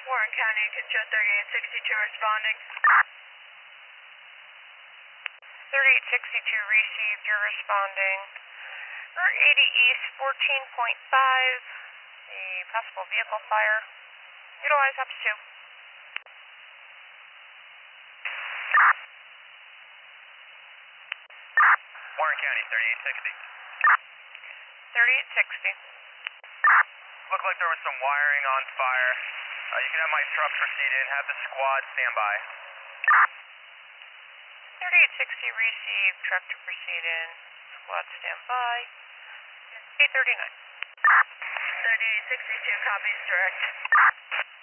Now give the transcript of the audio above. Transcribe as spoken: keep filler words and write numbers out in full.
Warren County, Control thirty-eight sixty-two responding. thirty-eight sixty-two received, you're responding. Route eighty East, fourteen point five, a possible vehicle fire. Utilize up to two. Warren County, thirty-eight sixty. thirty-eight sixty. Looked like there was some wiring on fire. Uh, you can have my truck proceed in, have the squad stand by. thirty-eight sixty received, truck to proceed in, squad stand by. eight thirty-nine. thirty-eight sixty-two copies direct.